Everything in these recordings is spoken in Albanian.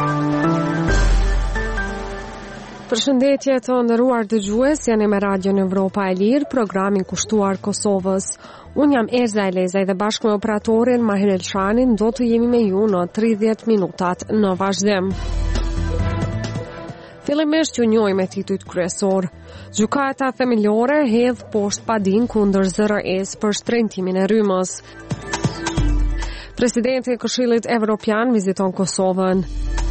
Përshëndetje të nderuar dëgjues, jeni me Radion Evropa e Lirë, programin kushtuar Kosovës. Unë jam Erza Elezaj dhe bashkë me operatorin Mahir Elshanin do të jemi me ju në 30 minutat në vazhdim. Fillimisht ju njohim me titujt kryesor. Gjykata themelore hedh poshtë padin kundër ZRE-s për shtrëngtimin e rrymës. Presidenti i Këshillit Evropian viziton Kosovën.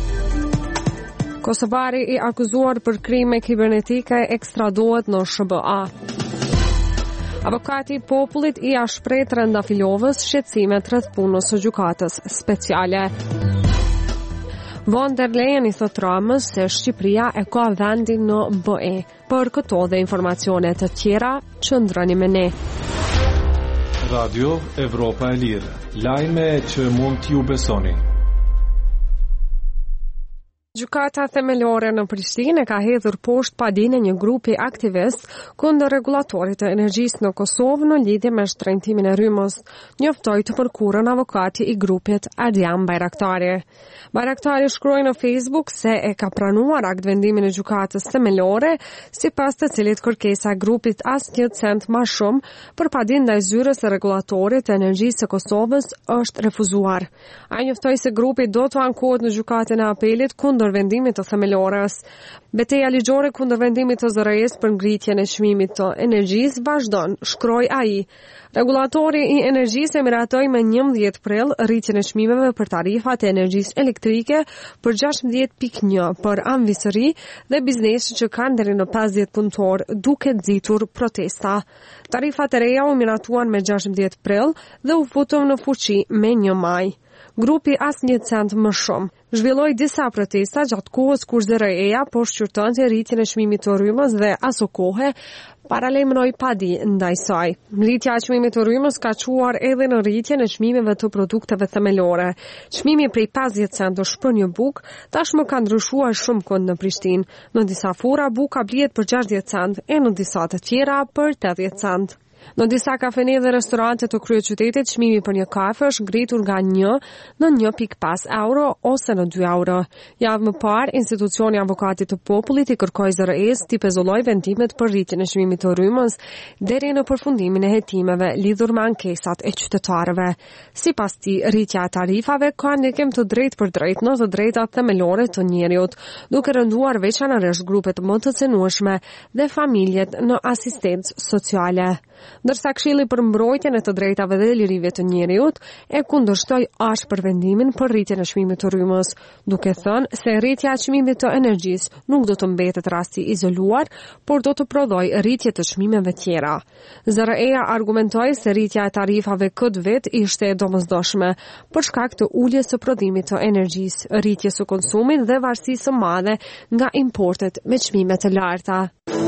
Kosovari i akuzuar për krime kibernetike ekstradohet në SBA. Avokati i popullit i ashpret Trëndafilovës shqetësimet rreth punës së gjykatës speciale. Von der Leyen i thot Ramës se Shqipëria e ka vendin në BE. Për këto dhe informacione të tjera, qëndroni me ne. Radio Evropa e Lirë, lajme që mund t'ju besoni. Gjykata themelore në Prishtinë ka hedhur poshtë padinë një grupi aktivist kundër rregullatorit të energjisë në Kosovë në lidhje me shtrëngtimin e rrymës, njoftoi të përkurën avokati i grupit Adrian Bayraktari. Bayraktari shkroi në Facebook se e ka pranuar akt vendimin e gjykatës themelore, sipas të cilit kërkesa e grupit asnjë cent më shumë për padinë ndaj zyrës së rregullatorit të energjisë së Kosovës është refuzuar. Ai njoftoi se grupi do të ankohet në gjykatën e apelit kundër vendimit të themelores. Betejë ligjore kundër vendimit të ZRE-s për ngritjen e çmimit të energjisë vazhdon, shkroi ai. Regulatori i energjisë miratoi me 11 prill rritjen e çmimeve për tarifat e energjisë elektrike për 16.1 për anëvisëri dhe biznesin që kanë deri në 50 punëtor, duke nxitur protesta. Tarifat e reja u miratuan me 16 prill dhe u futën në fuqi me 1 maj. Grupi asnjë cent më shumë zhvilloi disa protesta gjatë kohës kur ZRE-ja po shqyrtonte rritjen e çmimit të rrymës dhe aso kohë paralajmëroi padi ndaj saj. Ngritja e çmimit të rrymës ka çuar edhe në rritjen e çmimeve të produkteve themelore. Çmimi prej 50 centësh për një bukë tashmë ka ndryshuar shumë kënd në Prishtinë. Në disa fura buka blihet për 60 centë e në disa të tjera për 80 centë. Në disa kafene dhe restorante të kryeqytetit, çmimi për një kafe është ngritur nga 1 në 1.5 euro ose në 2 euro. Javë më parë, institucioni avokatit të popullit i kërkoi ZRE-s t'i pezulloj vendimet për rritjen e çmimit të rrymës deri në përfundimin e hetimeve lidhur me ankesat e qytetarëve. Sipas tij, rritja e tarifave ka ndikim të drejtë për drejtë në të drejtat themelore të njerëzit, duke rënduar veçanërisht grupet më të cenueshme dhe familjet në asistencë sociale. Ndërsa Këshilli për mbrojtjen e të drejtave dhe lirive të njerëzit e kundërshtoi ashpër vendimin për rritjen e çmimit të rrymës, duke thënë se rritja e çmimit të energjisë nuk do të mbetet rasti izoluar, por do të prodhojë rritje të çmimeve tjera. ZRE-ja argumentoi se rritja e tarifave këtë vit ishte e domosdoshme për shkak të uljes së prodhimit të energjisë, rritjes së konsumit dhe varësisë së madhe nga importet me çmime të larta.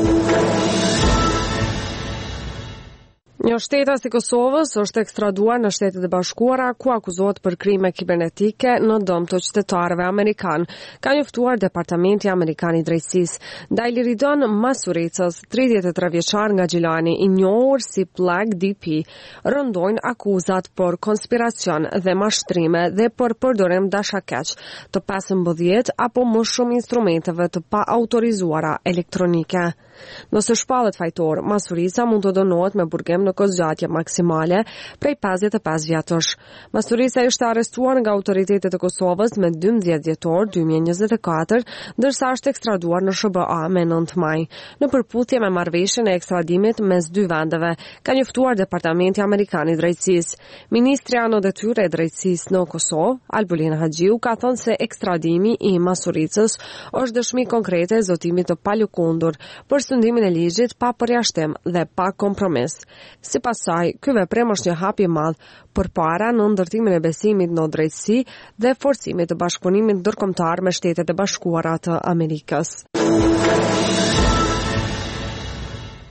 Një shtetas i Kosovës është ekstraduar në Shtetet e Bashkuara ku akuzohet për krime kibernetike në dëm të qytetarëve amerikan, ka njoftuar Departamenti Amerikan i Drejtësisë. Ndaj Liridon Masuricës, 33 vjeçar nga Gjilani, i njohur si Plug DP, rëndojnë akuzat për konspiracion dhe mashtrime dhe për përdorim dashakeq të 15 apo më shumë instrumenteve të pa autorizuara elektronike. Nëse shpallet fajtor, Masurica mund të dënohet me burgim në kozgjatje maksimale prej 55 vjetësh. Masurica ishte arrestuar nga autoritetet e Kosovës me 12 dhjetor 2024, ndërsa është ekstraduar në SBA me 9 maj. Në përputhje me marrëveshjen e ekstradimit mes dy vendeve, ka njoftuar Departamenti Amerikan i Drejtësisë. Ministrja në detyrë e drejtësisë në Kosovë, Albulin Haxhiu, ka thënë se ekstradimi i Masuricës është dëshmi konkrete e zotimit të palëkundur për sundimin e ligjit pa përjashtim dhe pa kompromis. Sipas saj, ky veprim është një hap i madh përpara në ndërtimin e besimit në drejtësi dhe forcimit të bashkëpunimit ndërkombëtar me Shtetet e Bashkuara të Amerikës.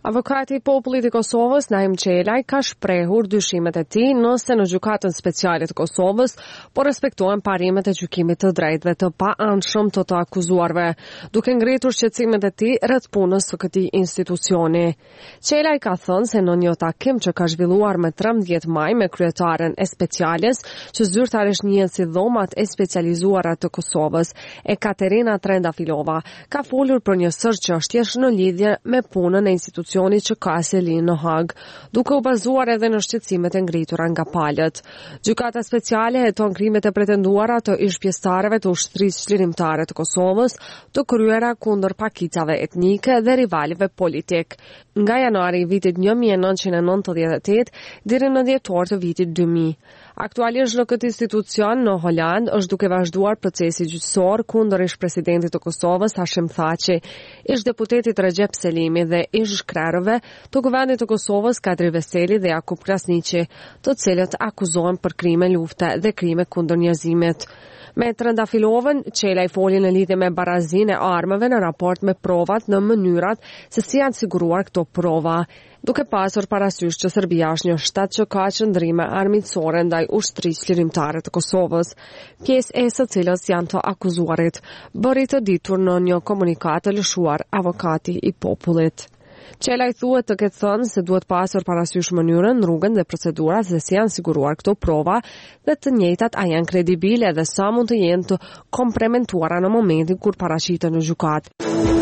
Avokati i popullit i Kosovës, Naim Qelaj, ka shprehur dyshimet e tij nëse në gjykatën speciale të Kosovës po respektohen parimet e gjykimit të drejtëve të paanshëm të akuzuarve, duke ngritur shqetësimet e tij rreth punës së këtij institucioni. Qelaj ka thënë se në një takim që ka zhvilluar më 13 maj me kryetaren e speciales, që zyrtarisht njihet si dhomat e specializuara të Kosovës, Ekaterina Trendafilova, ka folur për një sër çështjesh në lidhje me punën e institucionit që ka selin në Hag, duke u bazuar edhe në shqetësimet e ngritura nga palët. Gjykata speciale heton krimet e pretenduara të ish-pjesëtarëve të ushtrisë çlirimtare të Kosovës të kryera kundër pakicave etnike dhe rivalëve politik. Nga janari i vitit 1998 deri në dhjetor të vitit 2000. Aktualisht në këtë institucion në Holand është duke vazhduar procesi gjyqësor kundër ish-presidentit të Kosovës Hashim Thaçi, ish-deputetit Recep Selimi dhe ish-krerëve të Kuvendit të Kosovës Kadri Veseli dhe Jakub Krasniqi, të cilët akuzohen për krime lufte dhe krime kundër njerëzimit. Me Trendafilovën, Qelaj foli në lidhje me barazinë e armëve në raport me provat në mënyrat se si janë siguruar këto prova, duke pasur parasysh që Serbia është një shtat që ka qëndrime armiqësore ndaj ushtrisë çlirimtare të Kosovës, pjesë e së cilës janë të akuzuarit, bëri të ditur në një komunikat të lëshuar avokati i popullit. Qelaj thuhet të ketë thënë se duhet pasur parasysh mënyrën, rrugën dhe procedurat se si janë siguruar këto prova dhe të njëjtat a janë kredibile dhe sa mund të jenë të komprometuara në momentin kur paraqiten në gjykatë.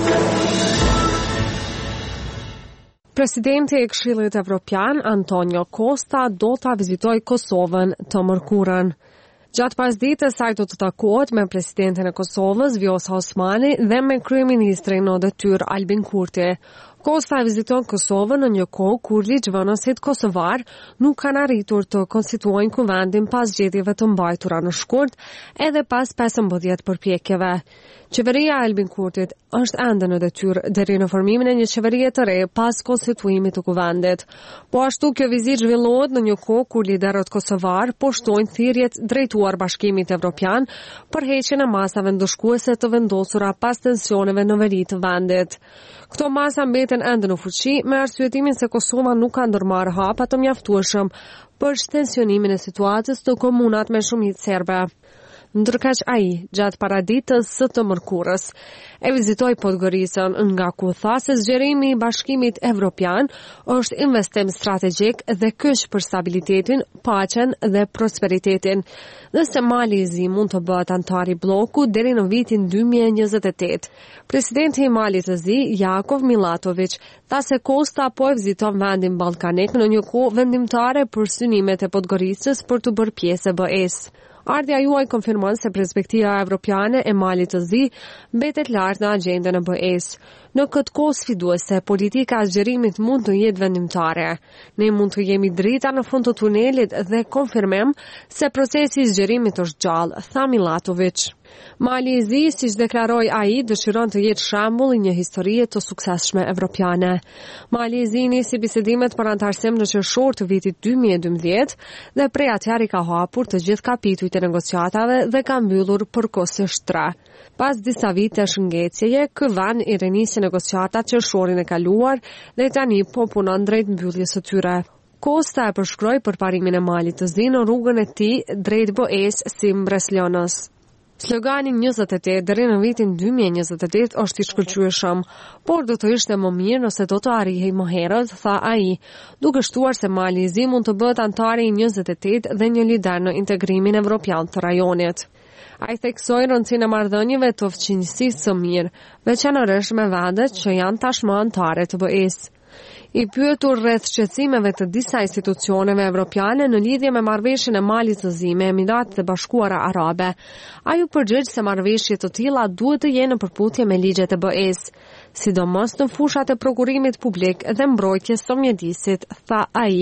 Presidenti i Këshillit Evropian, Antonio Costa, do ta vizitojë Kosovën të mërkurën. Gjatë pasdites ai do të takohet me presidentin e Kosovës, Vjosa Osmani, dhe me kryeministrin në detyrë Albin Kurti. Costa viziton Kosovën në një kohë kur ligjvënësit kosovar nuk kanë arritur të konstituojnë kuvendin pas zgjedhjeve të mbajtura në shkurt edhe pas 15 përpjekjeve. Qeveria e Albin Kurtit është ende në detyrë deri në formimin e një qeverie të re pas konstituimit të kuvendit. Po ashtu kjo vizitë zhvillohet në një kohë kur liderët kosovar po shtojnë thirrjet drejtuar Bashkimit Evropian për heqjen e masave ndëshkuese të vendosura pas tensioneve në veri të vendit. Këto masa mbeten ende në fuqi me arsyetimin se Kosova nuk ka ndërmarrë hapa të mjaftueshëm për shtensionimin e situatës të komunat me shumicë serbe. Ndërkaq ai, gjatë paraditës së të mërkurës, e vizitoi Podgoricën, nga ku tha se zgjerimi i Bashkimit Evropian është investim strategjik dhe kyç për stabilitetin, paqen dhe prosperitetin, dhe se Mali i Zi mund të bëhet antar i bllokut deri në vitin 2028. Presidenti i Malit të Zi, Jakov Milatović, tha se Costa po e viziton vendin ballkanik në një kohë vendimtare për synimet e Podgoricës për të bërë pjesë e BE-s. Ardhja juaj konfirmon se perspektiva evropiane e Malit të Zi mbetet lart në agjendën e BE-s. Në këtë kohë sfiduese, politika e zgjerimit mund të jetë vendimtare. Ne mund të jemi drita në fund të tunelit dhe konfirmem se procesi i zgjerimit është gjallë, tha Milatović. Mali i Zi, siç deklaroi ai, dëshiron të jetë shembull i një historie të suksesshme evropiane. Mali i Zi nisi bisedimet për antarësim në qershor të vitit 2012 dhe prej atëherë ka hapur të gjithë kapitujt e negociatave dhe ka mbyllur përkohësisht 3. Pas disa vitesh ngecjeje, ky vend i rinisi negociatat qershorin e kaluar dhe tani po punon drejt mbylljes së tyre. Costa e përshkroi përparimin e Malit të Zi në rrugën e tij drejt BE-s si mbreslënës. Slogani 28 deri në vitin 2028 është i shkëlqyeshëm, por do të ishte më mirë nëse do të arrijej më herët, tha ai, duke shtuar se Mali i Zi mund të bëhet antari i 28 dhe një lider në integrimin evropian të rajonit. Ai theksoi rëndësinë e marrëdhënieve të fqinjësisë së mirë, veçanërisht me vendet që janë tashmë antare të BE-s. I pyetur rreth shqetësimeve të disa institucioneve evropiane në lidhje me marrëveshjen e Malit të Zi me Emiratet e Bashkuara Arabe, ai u përgjigj se marrëveshje të tilla duhet të jenë në përputhje me ligjet e BE-s, sidomos në fushat e prokurimit publik dhe mbrojtjes së mjedisit, tha ai.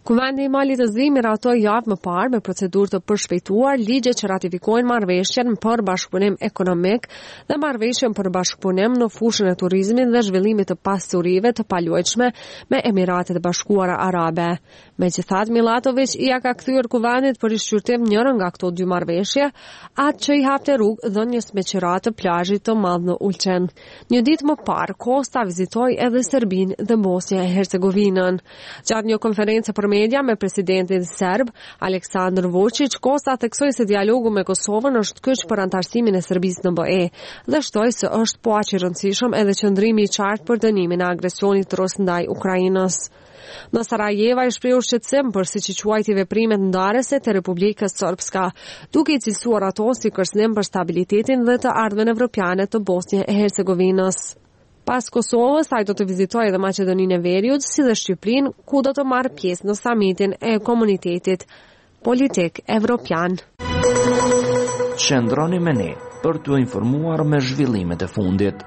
Kuvendi i Malit të Zi miratoi javë më parë me procedurë të përshpejtuar ligje që ratifikojnë marrëveshjen për bashkëpunim ekonomik dhe marrëveshjen për bashkëpunim në fushën e turizmit dhe zhvillimit të pasurive të paluajtshme me Emiratet e Bashkuara Arabe. Megjithatë, Milatović ia ka kthyer kuvendit për rishqyrtim njërin nga këto dy marrëveshje, atë që i hapte rrugë dhënies me qira të plazhit të madh në Ulqen. Një ditë më parë, Kosta vizitoi edhe Serbinë dhe Bosnjë e Hercegovinën. Gjatë një konferencë për media me presidentin serb Aleksandar Vučić, Kosta theksoi se dialogu me Kosovën është kyç për antarësimin e Serbisë në BE dhe shtoi se është po aq i rëndësishëm edhe qëndrimi i qartë për dënimin e agresionit rus ndaj Ukrainës. Në Sarajevo i shprehu shqetësim për siç i quajti veprimet ndarëse të Republikës Srpska, duke i cilësuar ato si kërcënim për stabilitetin dhe të ardhmen evropiane të Bosnjë e Hercegovinës. Pas Kosovës, ai do të vizitojë edhe Maqedoninë e Veriut, si dhe Shqipërinë, ku do të marrë pjesë në samitin e Komunitetit Politik Evropian. Qëndroni me ne për t'u informuar me zhvillimet e fundit.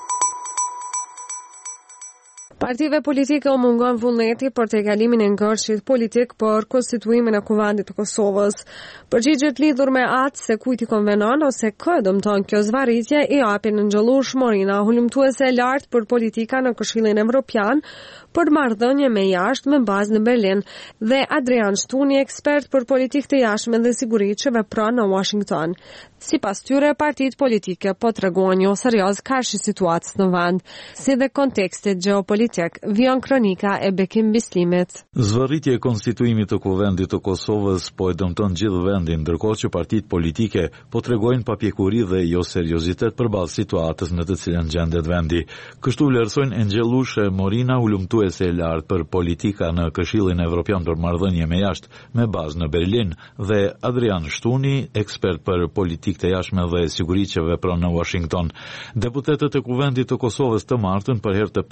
Partive politike u mungon vullneti për të kalimin e ngërshit politik për konstituimin e Kuvendit të Kosovës. Përgjigjet lidhur me atë se kujt i konvenon ose kë dëmton kjo zvarritje i japin Angjelush Morina, hulumtuese e lartë për politika në Këshillin Evropian për marrëdhënie me jashtë me bazë në Berlin, dhe Adrian Shtuni, ekspert për politikë të jashtme dhe siguri që vepron në Washington. Sipas tyre, partitë politike po tregojnë jo serioz karshi situatës në vend, si dhe kontekstit gjeopolitik, vijon kronika e Bekim Bislimit. Zvarritja e konstituimit të Kuvendit të Kosovës po e dëmton gjithë vendin, ndërkohë që partitë politike po tregojnë papjekuri dhe jo seriozitet përballë situatës në të cilën gjendet vendi. Kështu vlerësojnë Angjelush Morina, hulumtuese e lartë për politika në Këshillin Evropian për marrëdhënie me jashtë me bazë në Berlin, dhe Adrian Shtuni, ekspert për politikë të jashtme dhe siguri që vepron në Washington. Deputetët e Kuvendit të Kosovës të martën për herë të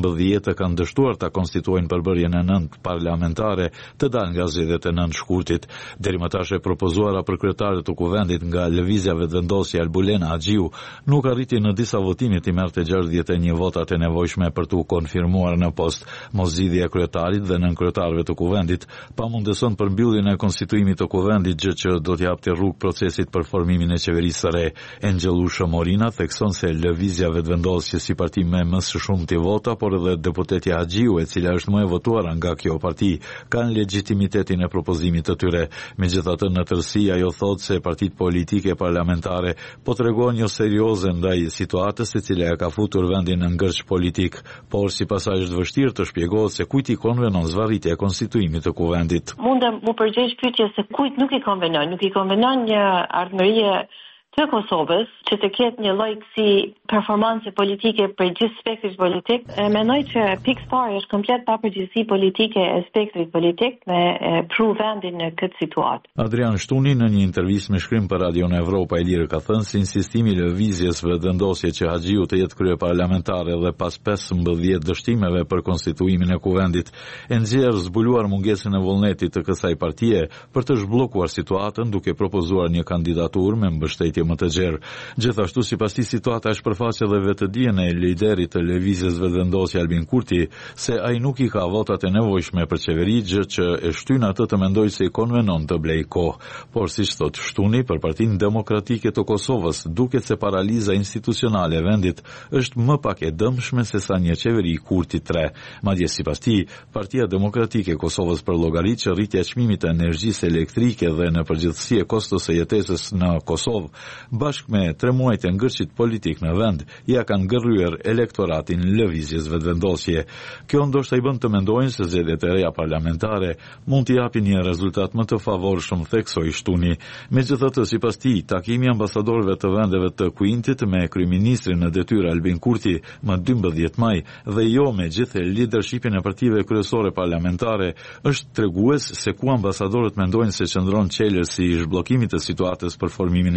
15 kanë dështuar ta konstituojnë përbërjen e 9 parlamentare të dalë nga zgjedhjet e 9 shkurtit. Deri më tash e propozuara për kryetarët të Kuvendit nga lëvizja vetëvendosje Albulena Haxhiu nuk arriti në disa votime të merrte 61 votat e nevojshme për t'u konfirmuar në post. Moszgjidhja e kryetarit dhe nën kryetarëve të Kuvendit pamundëson përmbylljen e konstituimit të Kuvendit, gjë që do t'i hapte rrugë procesit për formimin e qeverisë së re. Angjelush Morina thekson se lëvizja vetëvendosje si parti me më së shumti vota, por edhe deputetja Haxhiu, e cila është më e votuar nga kjo parti, kanë legitimitetin e propozimit të tyre. Megjithatë, në tërësi ajo thotë se partitë politike parlamentare po tregojnë jo serioze ndaj situatës e cila e ka futur vendin në ngërç politik, por sipas saj është vështirë të shpjegohet se kujt i konvenon zvarritja e konstituimit të Kuvendit. Mundem mu përgjigj pyetjes se kujt nuk i konvenon një ardhmërie të Kosovës që të ketë një lloj si performance politike për gjithë spektrit politik. Mendoj që pikë parë është komplet papërgjegjësi politike e spektrit politik me pru vendin në këtë situatë. Adrian Shtuni në një intervistë me shkrim për Radion Evropa e Lirë ka thënë se insistimi i lëvizjes vetëvendosje që Haxhiu të jetë kryeparlamentare dhe pas 15 dështimeve për konstituimin e Kuvendit e nxjerr zbuluar mungesën e vullnetit të kësaj partie për të zhbllokuar situatën duke propozuar një kandidaturë me mbështetje më të gjerë. Gjithashtu, sipas tij, situata është përfaqe dhe vetëdijen e liderit të lëvizjes vetëvendosje Albin Kurti se ai nuk i ka votat e nevojshme për qeveri, gjë që e shtyn atë të mendojë se i konvenon të blej kohë. Por siç thotë Shtuni, për Partinë Demokratike të Kosovës duket se paraliza institucionale e vendit është më pak e dëmshme se sa një qeveri Kurti 3. Madje sipas tij, Partia Demokratike e Kosovës për llogarit që rritja e çmimit të energjisë elektrike dhe në përgjithësi e kostos së jetesës në Kosovë bashkë me 3 muajt e ngërçit politik në vend, ja kanë gërryer elektoratin lëvizjes vetëvendosje. Kjo ndoshta i bën të mendojnë se zgjedhjet e reja parlamentare mund t'i japin një rezultat më të favorshëm, theksoi Shtuni. Megjithatë, sipas tij, takimi i ambasadorëve të vendeve të Kuintit me kryeministrin në detyrë Albin Kurti më 12 maj dhe jo me gjithë leadershipin e partive kryesore parlamentare është tregues se ku ambasadorët mendojnë se qëndron çelësi i zhbllokimit të situatës për formimin e qeverisë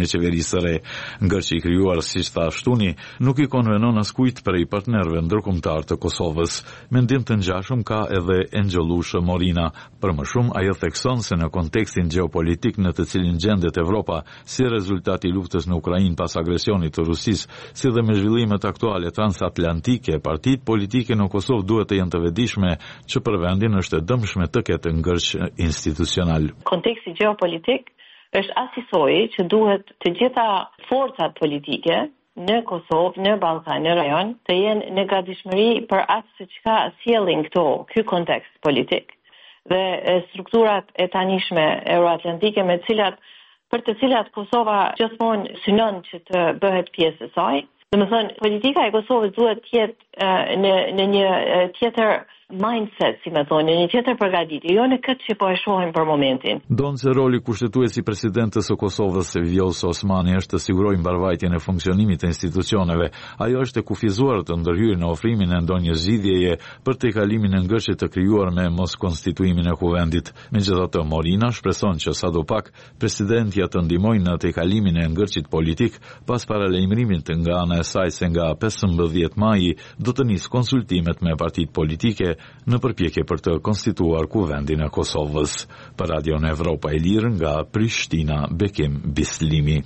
së re. Ngërçi i krijuar, siç tha Shtuni, nuk i konvenon askujt prej partnerëve ndërkombëtar të Kosovës. Mendim të ngjashëm ka edhe Engjollush Morina. Për më shumë, ajo thekson se në kontekstin gjeopolitik në të cilin gjendet Evropa, si rezultat i luftës në Ukrainë pas agresionit të Rusisë, si dhe me zhvillimet aktuale transatlantike, partitë politike në Kosovë duhet të jenë të vetëdijshme që për vendin është e dëmshme të ketë ngërç institucional. Konteksti gjeopolitik është asisoj që duhet të gjitha forcat politike në Kosovë, në Ballkan, në rajon, të jenë në gatishmëri për atë se çka sjellin ky kontekst politik dhe strukturat e tanishme euroatlantike për të cilat Kosova gjithmonë synon që të bëhet pjesë e saj. Domethënë, politika e Kosovës duhet të jetë në një tjetër mindset, si me thonë, një tjetër përgatitje, jo në këtë që po e shohim për momentin. Donë se roli kushtetuesi presidentës së Kosovës, Vjosa Osmani, është të sigurojë mbarvajtjen e funksionimit të institucioneve. Ajo është e kufizuar të ndërhyrë në ofrimin e ndonjë zgjidhjeje për tejkalimin e ngërçit të krijuar me moskonstituimin e kuvendit. Megjithatë, Morina shpreson që sadopak presidentja të ndihmojë në tejkalimin e ngërçit politik pas paralajmërimit nga ana e saj se nga 15 maji do të nisë konsultimet me partitë politike në përpjekje për të konstituar kuvendin e Kosovës. Për Radion Evropa e Lirë nga Prishtina, Bekim Bislimi.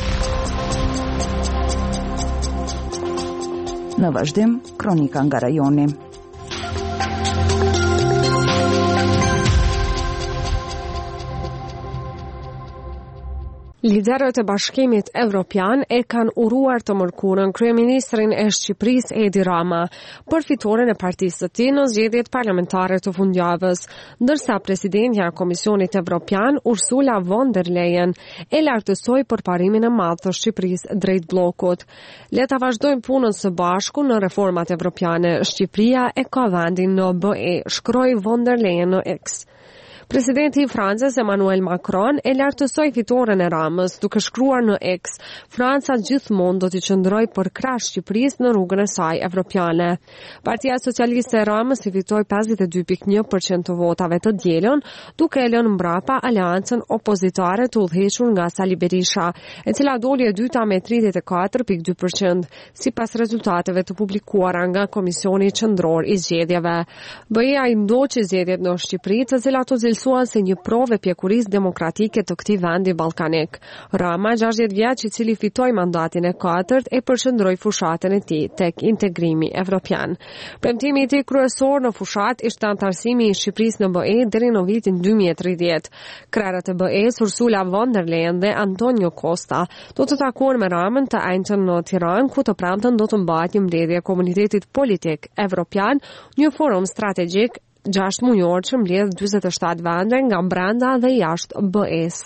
Në vazhdim, kronika nga rajoni. Liderët e Bashkimit Evropian e kanë uruar të mërkurën kryeministrin e Shqipërisë Edi Rama për fitoren e partisë së tij në zgjedhjet parlamentare të fundjavës, ndërsa presidentja e Komisionit Evropian Ursula von der Leyen e lartësoi përparimin e madh të Shqipërisë drejt bllokut. Le ta vazhdojmë punën së bashku në reformat evropiane. Shqipëria e ka vendin në BE, shkroi von der Leyen në X. Presidenti i Francës Emmanuel Macron e lartësoi fitoren e Ramës, duke shkruar në X: Franca gjithmonë do të qëndrojë përkrah Shqipërisë në rrugën e saj evropiane. Partia Socialiste e Ramës i fitoi 52.1% të votave të dielën, duke e lënë mbrapa aleancën opozitare të udhëhequr nga Sali Berisha, e cila doli e dyta me 34.2%, sipas rezultateve të publikuara nga Komisioni Qendror i Zgjedhjeve. BE-ja i ndoqi zgjedhjet në Shqipëri, të cilat u cilësuan si një provë pjekurisë demokratike të këtij vendi ballkanik. Rama, 60 vjeç, i cili fitoi mandatin e 4, e përqendroi fushatën e tij tek integrimi evropian. Premtimi i tij kryesor në fushat ishte antarësimi i Shqipërisë në BE deri në vitin 2030. Krerët e BE-s Ursula von der Leyen dhe Antonio Costa do të takohen me Ramën të ajnëtën në Tiranë, ku të premten do të mbahet një mbledhje e komunitetit politik evropian, një forum strategjik 6 mujor që mbledh 47 vende nga brenda dhe jashtë BE-s.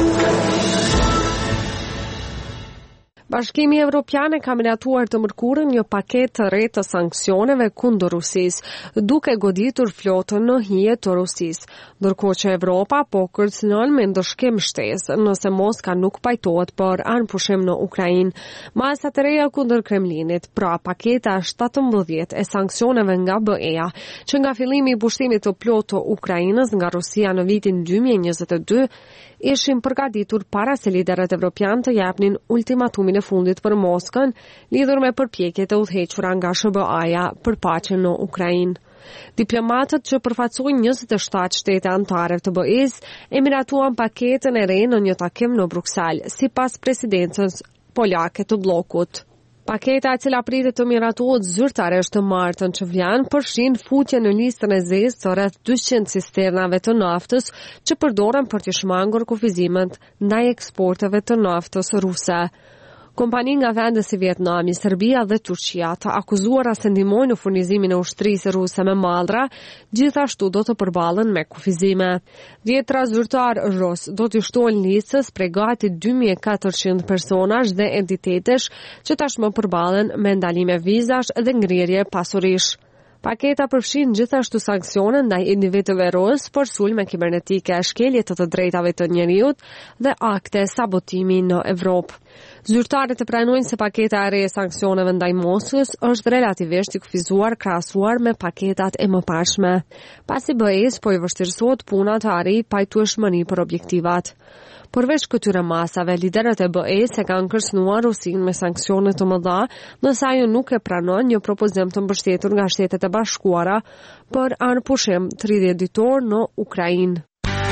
Bashkimi Evropian e ka miratuar të mërkurën një paketë të re të sanksioneve kundër Rusisë, duke goditur flotën në hije të Rusisë, ndërkohë që Evropa po kërcënon me ndëshkim shtesë nëse Moska nuk pajtohet për anëpushim në Ukrainë. Masat e reja kundër Kremlinit, pra paketa 17 e sanksioneve nga BE-ja, që nga fillimi i pushtimit të plotë të Ukrainës nga Rusia në vitin 2022, ishin përgatitur para se liderët evropian të japnin ultimatumin e fundit për Moskën, lidhur me përpjekjet e udhëhequra nga SBA-ja për paqen në Ukrainë. Diplomatët që përfaqësojnë 27 shtete anëtare të BE-s e miratuan paketën e re në një takim në Bruksel, sipas presidencës polake të bllokut. Paketa, e cila pritet të miratohet zyrtarisht të martën që vjen, përfshin futjen në listën e zezë të rreth 200 cisternave të naftës që përdoren për të shmangur kufizimet ndaj eksporteve të naftës ruse. Kompani nga vende si Vietnami, Serbia dhe Turqia, të akuzuara se ndihmojnë në furnizimin e ushtrisë ruse me mallra, gjithashtu do të përballen me kufizime. 10 zyrtar rus do të shtohen listës prej gati 2400 personash dhe entitetesh që tashmë përballen me ndalime vizash dhe ngrirje pasurish. Paketa përfshin gjithashtu sanksione ndaj individëve rus për sulme kibernetike, shkelje të drejtave të njerëzit dhe akte sabotimi në Evropë. Zyrtarët e pranojnë se paketa e re e sanksioneve ndaj Moskës është relativisht i kufizuar krahasuar me paketat e mëparshme, pasi BE-s po i vështirësohet puna të arrijë pajtueshmëri për objektivat. Përveç këtyre masave, liderët e BE-s e kanë kërcënuar Rusinë me sanksione të mëdha, nëse ajo nuk e pranon një propozim të mbështetur nga Shtetet e Bashkuara për anëpushim 30 ditor në Ukrainë.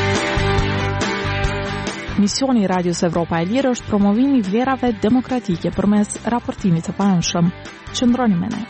Misioni i Radios Evropa e Lirë është promovimi i vlerave demokratike përmes raportimit të paanshëm. Qëndroni me ne.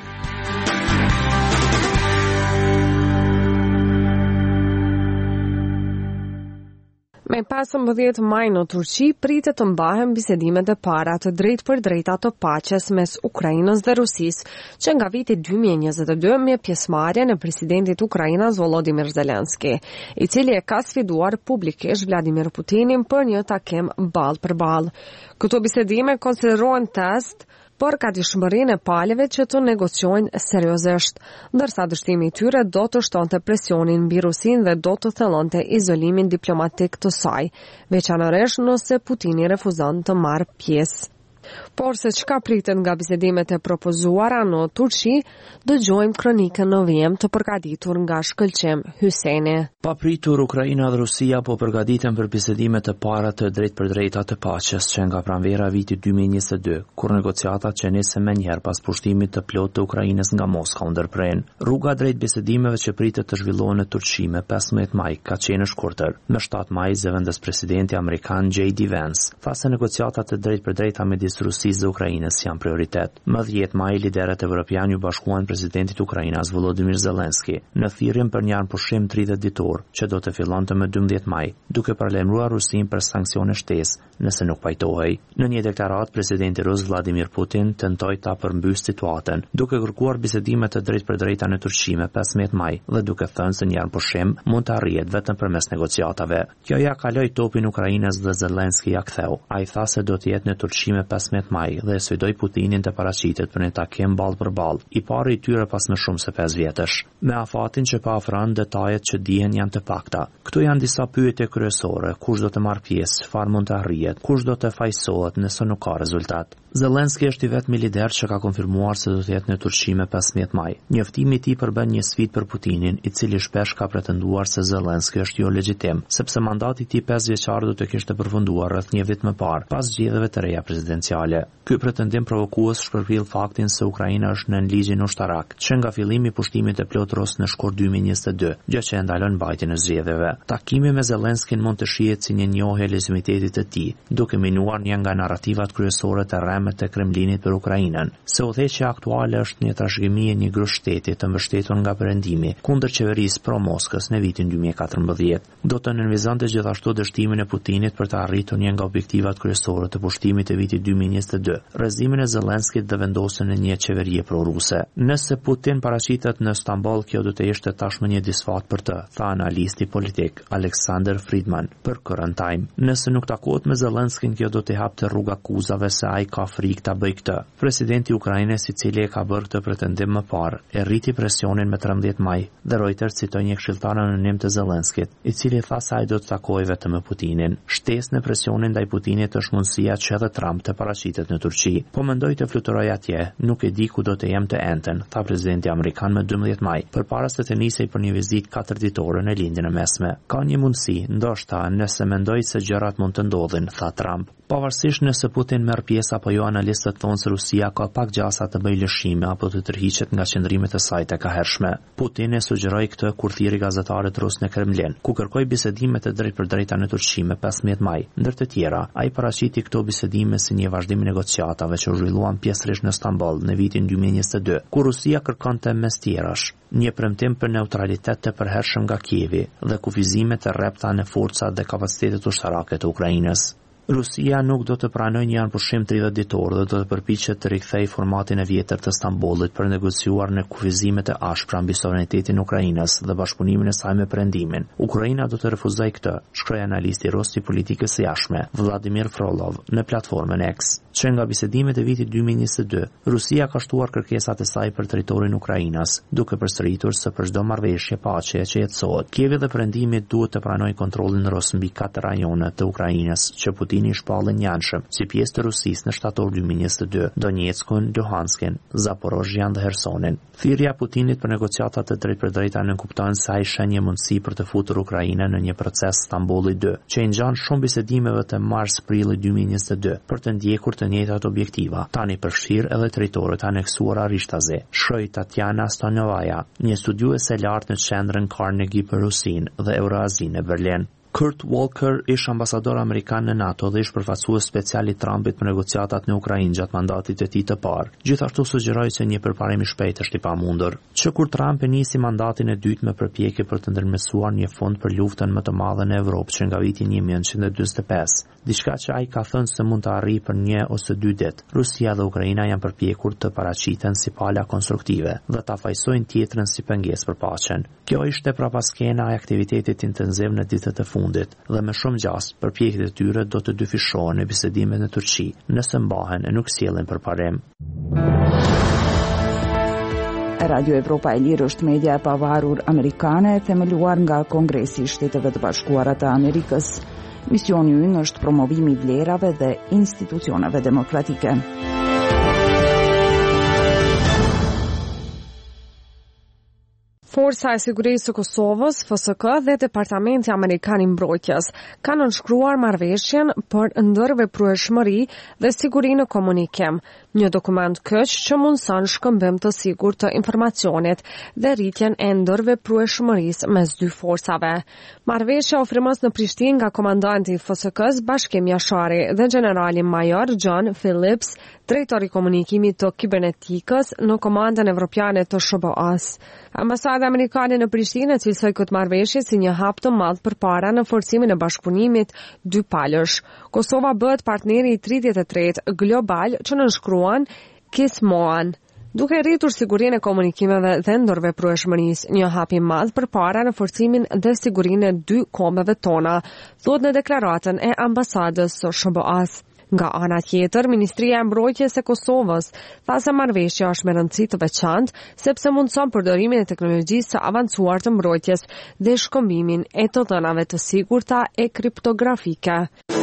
Me 15 maj në Turqi pritet të mbahen bisedimet e para të drejt për drejta të paqes mes Ukrainës dhe Rusisë, që nga viti 2022 me pjesëmarrjen e presidentit Ukrainës Volodymyr Zelensky, i cili e ka sfiduar publikisht Vladimir Putinin për një takim ball për ball. Këto bisedime konsiderohen test për gatishmërinë e palëve që të negociojnë seriozisht, ndërsa dështimi i tyre do të shtonte presionin mbi Rusinë dhe do të thellonte izolimin diplomatik të saj, veçanërisht nëse Putini refuzon të marrë pjesë. Por se çka pritet nga bisedimet e propozuara në Turqi, dëgjojmë kronikën në vijim të përgatitur nga Shkëlqim Hyseni. Papritur, Ukraina dhe Rusia po përgatiten për bisedimet e para të drejt për drejta të paqes që nga pranvera viti 2022, kur negociatat që nisën menjëherë pas pushtimit të plotë të Ukrainës nga Moska u ndërprerën. Rruga drejt bisedimeve që pritet të zhvillohen në Turqi me 15 maj ka qenë e shkurtër. Në 7 maj zëvendës presidenti amerikan J.D. Vance tha se negociatat të drejt për drejta midis Rusisë dhe Ukrainës janë prioritet. Më 10 maj liderët evropianë u bashkuan presidentit Ukrainës Volodymyr Zelensky në thirrjen për një anëpushim 30 ditor që do të fillonte më 12 maj, duke paralajmëruar Rusinë për sanksione shtesë nëse nuk pajtohej. Në një deklaratë presidenti rus Vladimir Putin tentoi ta përmbysë situatën, duke kërkuar bisedime të drejtë për drejta në Turqi me 15 maj dhe duke thënë se një anëpushim mund të arrihet vetëm përmes negociatave. Kjo ja kaloi topin Ukrainës dhe Zelensky ja ktheu. Ai tha se do të jetë në Turqi me 15 maj dhe sfidoi Putinin të paraqitet për një takim ball për ball, i pari i tyre pas më shumë se 5 vjetësh. Me afatin që pa ofron detajet që dihen janë të pakta. Këtu janë disa pyetje kryesore: kush do të marrë pjesë, çfarë mund të arrihet, kush do të fajsohet nëse nuk ka rezultat. Zelensky është i vetmi lider që ka konfirmuar se do të jetë në Turqi me 15 maj. Njoftimi i tij përbën një sfidë për Putinin, i cili shpesh ka pretenduar se Zelensky është jo legjitim, sepse mandati i tij 5 vjeçar do të kishte përfunduar rreth një vit më parë, pas zgjedhjeve të reja prezidenciale. Ky pretendim provokues shpërfill faktin se Ukraina është nën ligjin ushtarak, që nga fillimi i pushtimit të plotë rus në shkurt 2022, gjë që e ndalon mbajtjen e zgjedhjeve. Takimi me Zelenskyn mund të shihet si një njohje e legitimitetit të tij, duke minuar një nga narrativat kryesore të rremët të Kremlinit për Ukrainën, se udhëheqja aktuale është një trashëgimi e një grup shteti të mbështetur nga Perëndimi kundër qeverisë pro-Moskës në vitin 2014. Do të nënvizonte gjithashtu dështimin e Putinit për të arritur një nga objektivat kryesore të pushtimit të vitit 2022, rrezimin e Zelenskit dhe vendosjen e një qeverie pro-ruse. Nëse Putin paraqitet në Stamboll, kjo do të ishte tashmë një disfat për të, tha analisti politik Alexander Friedman për Current Time. Nëse nuk takohet me Zelenskin, kjo do të hapte rrugë akuzave se ai ka frikë ta bëjë këtë. Presidenti i Ukrainës, i cili e ka bërë këtë pretendim më parë, e rriti presionin me 13 maj dhe Reuters citoi një këshilltar anonim të Zelenskit, i cili tha se ai do të takojë vetëm me Putinin. Shtesë në presionin ndaj Putinit është mundësia që edhe Trump të paraqitet në Turqi. Po mendoj të fluturoj atje, nuk e di ku do të jem të enten, tha presidenti amerikan më 12 maj, përpara se të nisej për një vizitë 4 ditore në lindjen e mesme. Ka një mundësi, ndoshta nëse mendoj se gjërat mund të ndodhin, tha Trump. Pavarësisht nëse Putin merr pjesë apo jo, analistët thonë se Rusia ka pak gjasa të bëjë lëshime apo të tërhiqet nga qëndrimet e saj të kahershme. Putin e sugjeroi këtë kur thiri gazetarët rus në Kremlin, ku kërkoi bisedime të drejtë për drejta në Turqi me 15 maj. Ndër të tjera, ai paraqiti këto bisedime si një vazhdim i negociatave që u zhvilluan pjesërisht në Stamboll në vitin 2022, ku Rusia kërkonte mes tjerash një premtim për neutralitet të përhershëm nga Kievi dhe kufizime të rrepta në forcat dhe kapacitetet ushtarake të Ukrainës. Rusia nuk do të pranojë një anëpushim 30 ditor dhe do të përpiqet të rikthejë formatin e vjetër të Stambollit për negociuar në kufizime të ashpra mbi sovranitetin e Ukrainës dhe bashkëpunimin e saj me Perëndimin. Ukraina do të refuzojë këtë, shkroi analisti rus i politikës së jashtme Vladimir Frolov në platformën X. Që nga bisedimet e vitit 2022, Rusia ka shtuar kërkesat e saj për territorin e Ukrainës, duke përsëritur se për çdo marrëveshje paqe që jetësohet, Kievi dhe Perëndimi duhet të pranojë kontrollin rus mbi 4 rajone të Ukrainës që Putin Putini shpallën njanshëm si pjesë të Rusisë në shtator 2022, Donetskun, Luhanskin, Zaporozhjen dhe Hersonin. Thirrja e Putinit për negociata të drejtpërdrejta nënkupton se ai sheh një mundësi për të futur Ukrainën në një proces Stambolli 2, që i ngjan shumë bisedimeve të mars-prillit 2022 për të ndjekur të njëjtat objektiva, tani përfshirë edhe territorët aneksuara Rishtaze, shkroi Tatjana Stanovaja, një studiuese e lartë në qendrën Carnegie për Rusinë dhe Eurazinë në Berlin. Kurt Walker ish ambasador amerikan në NATO dhe ish përfaqësues special i Trumpit për negociatat në Ukrainë gjatë mandatit të tij të parë. Gjithashtu sugjeroi se një përparim i shpejtë është i pamundur. Që kur Trump e nisi mandatin e dytë me përpjekje për të ndërmjetësuar një fond për luftën më të madhe në Evropë që nga viti 1945, diçka që ai ka thënë se mund të arrijë për 1 ose 2 ditë. Rusia dhe Ukraina janë përpjekur të paraqiten si pala konstruktive dhe ta fajsojnë tjetrën si pengesë për paqen. Kjo ishte prapaskena e aktivitetit intensiv në ditët e fundit dhe me shumë gjast përpjekjet e tyre do të dyfishohen në bisedimet në Turqi, nëse mbahen e nuk sjellin përparim. Radio Evropa e Lirë është media e pavarur amerikane themeluar nga Kongresi i Shteteve të Bashkuara të Amerikës. Misioni i ynë është promovimi i vlerave dhe institucioneve demokratike. Forca e Sigurisë së Kosovës, FSK dhe Departamenti Amerikan i Mbrojtjes kanë nënshkruar marrëveshjen për ndërveprueshmëri dhe siguri në komunikim, një dokument këq që mundson shkëmbim të sigurt të informacionit dhe rritjen e ndërveprueshmërisë mes dy forcave. Marrëveshja ofrohet në Prishtinë nga komandanti i FSK-s Bashkim Jashari dhe generali major John Phillips, drejtori i komunikimit të kibernetikës në Komandën Evropiane të SBA-s. Ambasada amerikane në Prishtinë cilësoi këtë marrëveshje si një hap të madh përpara në forcimin e bashkëpunimit dy palësh. Kosova bëhet partneri i 33 global që nënshkruan KISMOAN, duke rritur sigurinë e komunikimeve dhe ndërveprueshmërisë, një hap i madh përpara në forcimin dhe sigurinë e dy kombeve tona, thuhet në deklaratën e ambasadës së SBA-s. Nga ana tjetër, Ministria e Mbrojtjes e Kosovës tha se marrëveshja është me rëndësi të veçantë sepse mundson përdorimin e teknologjisë së avancuar të mbrojtjes dhe shkëmbimin e të dhënave të sigurta e kriptografike.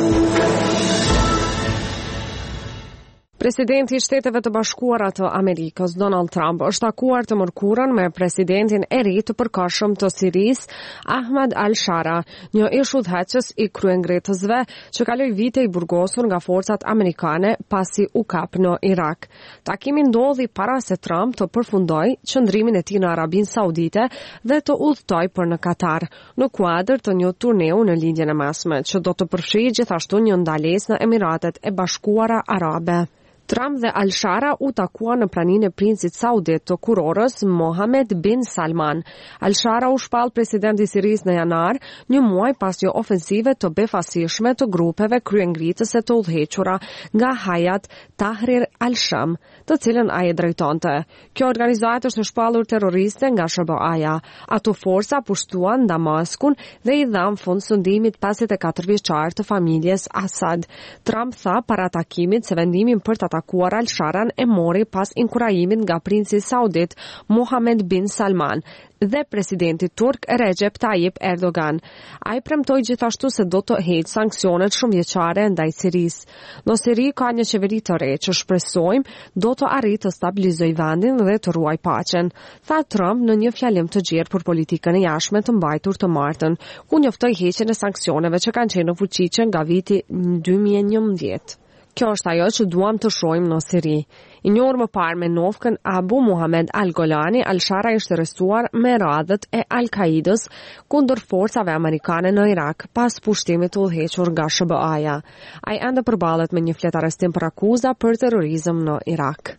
Presidenti i Shteteve të Bashkuara të Amerikës, Donald Trump, është takuar të mërkurën me presidentin e ri të përkohshëm të Sirisë, Ahmed al-Shara, një ish udhëheqës i kryengritësve që kaloi vite i burgosur nga forcat amerikane pasi u kap në Irak. Takimi ndodhi para se Trump të përfundoi qëndrimin e tij në Arabinë Saudite dhe të udhtoi për në Katar, në kuadër të një turneu në lindjen e mesme, që do të përfshijë gjithashtu një ndalesë në Emiratet e Bashkuara Arabe. Trump dhe al-Shara u takuan në praninë e princit saudit të kurorës Mohammed bin Salman. Al-Shara u shpall presidenti i Sirisë në janar, një muaj pas një ofensive të befasishme të grupeve kryengritëse të udhëhequra nga Hayat Tahrir al-Sham, të cilën ai e drejtonte. Kjo organizatë është shpallur terroriste nga SBA-ja. Ato forca pushtuan Damaskun dhe i dhan fund sundimit 54 vjeçar të familjes Assad. Trump tha para takimit se vendimin për të atakuar al-Sharan e mori pas inkurajimit nga princi saudit Mohammed bin Salman dhe presidenti turk Recep Tayyip Erdogan. Ai premtoi gjithashtu se do të heqë sanksionet shumëvjeçare ndaj Sirisë. Në Siri ka një qeveri të re që shpresojmë do të arrijë të stabilizojë vendin dhe të ruaj paqen, tha Trump në një fjalim të gjerë për politikën e jashtme të mbajtur të martën, ku njoftoi heqjen e sanksioneve që kanë qenë në fuqi nga viti 2011. Kjo është ajo që duam të shohim në Siri. I njohur më parë me novkën Abu Muhammad al-Golani, al-Shara ishte arrestuar me radhët e Al-Qaidës kundër forcave amerikane në Irak pas pushtimit të udhëhequr nga SBA-ja. Ai ende përballet me një fletë arrestim për akuza për terrorizëm në Irak.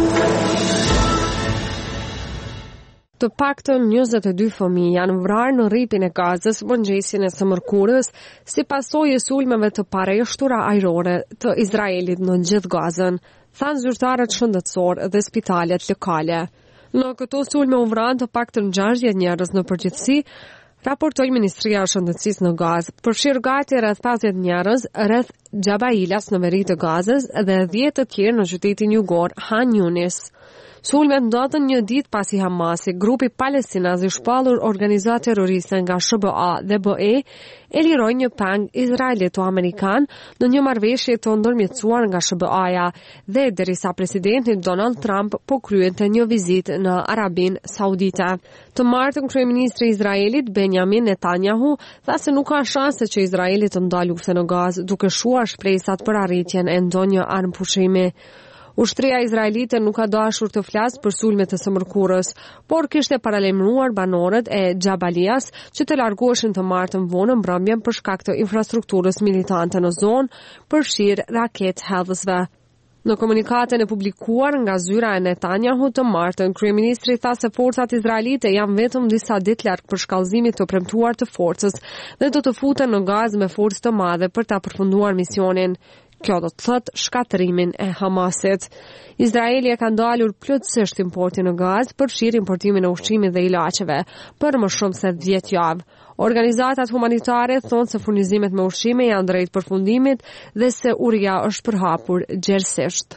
Të paktën 22 fëmijë janë vrarë në rripin e Gazës mëngjesin e së mërkurës si pasojë e sulmeve të pareshtura ajrore të Izraelit në gjithë Gazën, thanë zyrtarët shëndetësor dhe spitalet lokale. Në këto sulme u vranë të paktën 60 njerëz në përgjithësi, raportoi Ministria e Shëndetësisë në Gazë. Përfshirë gati rreth 50 njerëz rreth Jabailas në veri të Gazës dhe 10 të tjerë në qytetin jugor Han Yunis. Sulmet ndodhen një ditë pasi Hamasi, grupi palestinaz I shpallur organizatë terroriste nga SBA dhe BE, e liroi një peng izraelito-amerikan në një marrëveshje të ndërmjetësuar nga SBA-ja dhe derisa presidenti Donald Trump po kryente një vizitë në Arabinë Saudite. Të martën kryeministri I Izraelit Benjamin Netanyahu tha se nuk ka shanse që Izraeli të ndalë luftën në Gazë, duke shuar shpresat për arritjen e ndonjë armëpushimi. Ushtria izraelite nuk ka dashur të flasë për sulmet e së mërkurës, por kishte paralajmëruar banorët e Jabalias që të largoheshin të martën vonë mbrëmjen për shkak të infrastrukturës militante në zonë, përfshirë raketë hedhësve. Në komunikatën e publikuar nga zyra e Netanyahu të martën, kryeministri tha se forcat izraelite janë vetëm disa ditë larg përshkallëzimit të premtuar të forcës dhe do të futen në Gazë me forcë të madhe për ta përfunduar misionin. Kjo do të thotë shkatërimin e Hamasit. Izraeli e ka ndalur plotësisht importin në Gazë, përfshirë importimin e ushqimit dhe ilaçeve, për më shumë se 10 javë. Organizatat humanitare thonë se furnizimet me ushqime janë drejt përfundimit dhe se uria është përhapur gjerësisht.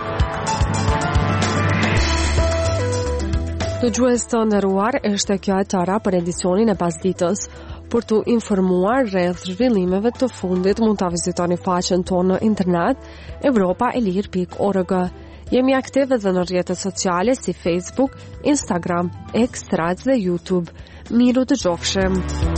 Të gjuhës të nderuar, është kjo e tëra për edicionin e pasditës. Për të informuar rreth zhvillimeve të fundit, mund ta vizitoni faqen tonë në internet europaelir.org. Jemi aktive edhe në rrjetet sociale si Facebook, Instagram, X, Threads dhe YouTube. Miru dëgjofshim.